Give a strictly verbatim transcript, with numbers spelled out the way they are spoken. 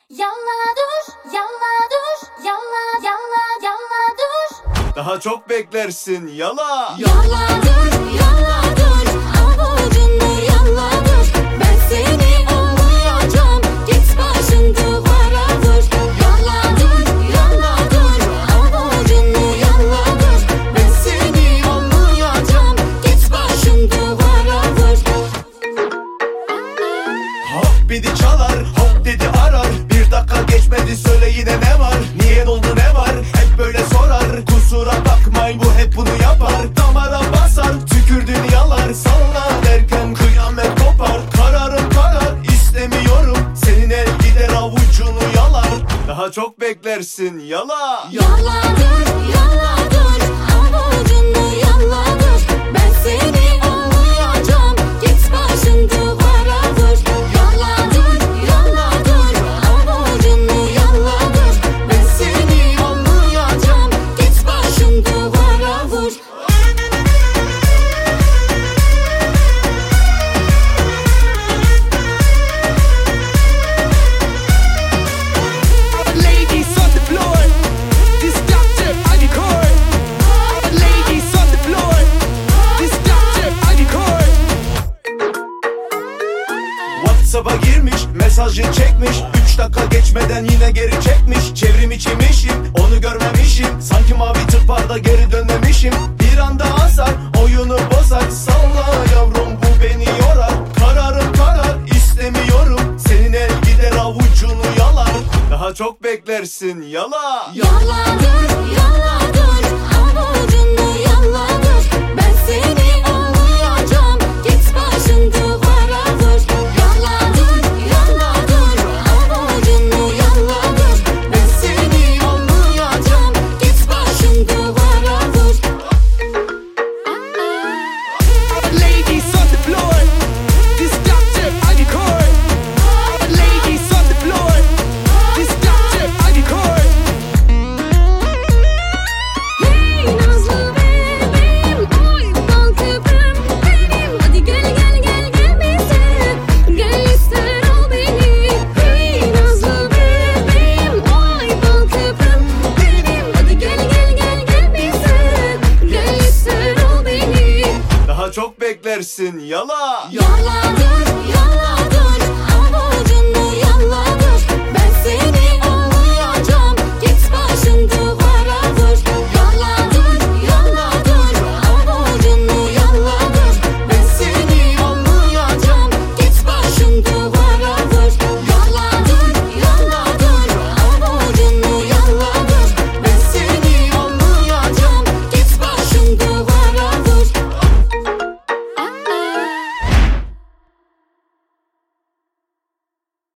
Yalla dur, yalla dur, yalla yalla yalla dur. Daha çok beklersin yala. Yalla dur, yalla dur, avucunu yalla dur. Ben seni anlayacağım, git başın duvara vur. Yalla dur, yalla dur, avucunu yalla dur. Ben seni anlayacağım, git başın duvara vur. Hop bidi çalar, hop dedi arar. Bir dakika geçmedi söyle yine ne var? Niye oldu ne var? Hep böyle sorar. Kusura bakmayın bu hep bunu yapar. Damara basar, tükürdüğünü yalar. Salla derken kıyamet kopar. Kararım karar, istemiyorum. Senin el gider avucunu yalar. Daha çok beklersin yala. Yalla dur, yalla dur, avucunu yalla dur. Ben seni anlayacağım, git başın duvara vur. Yalla dur, yalla dur, avucunu yalla dur. Ben seni anlayacağım, git başın duvara vur. Ladies on the floor, this doctor I record. Ladies on the floor, this doctor I record. WhatsApp'a girmiş, mesajı çekmiş. Üç dakika geçmeden yine geri çekmiş. Çevrim içimişim, onu görmemişim. Sanki mavi tıkparda geri dönmemişim. Bir anda asar, oyunu bozar. Salla yavrum bu beni yorar. Kararım karar, istemiyorum. Senin el gider avucunu yalar. Daha çok beklersin yala. Yalla dur, yalla dur, avucunu yalla dur. Ben seni anlayacağım, git başın duvara vur. Yalla dur, yalla dur, avucunu yalla dur. Ben seni anlayacağım, git başın duvara vur. Ladies on the floor, this doctor I record. Ladies on the floor, this doctor I record. Hey nazlı bebeğim, oy bal köpüğüm benim. Hadi gel gel gel gel bize, gel ister ol beni. Hey nazlı bebeğim, oy bal köpüğüm benim. Hadi gel gel gel gel bize, gel ister ol beni. Daha çok beklersin yala. Yalla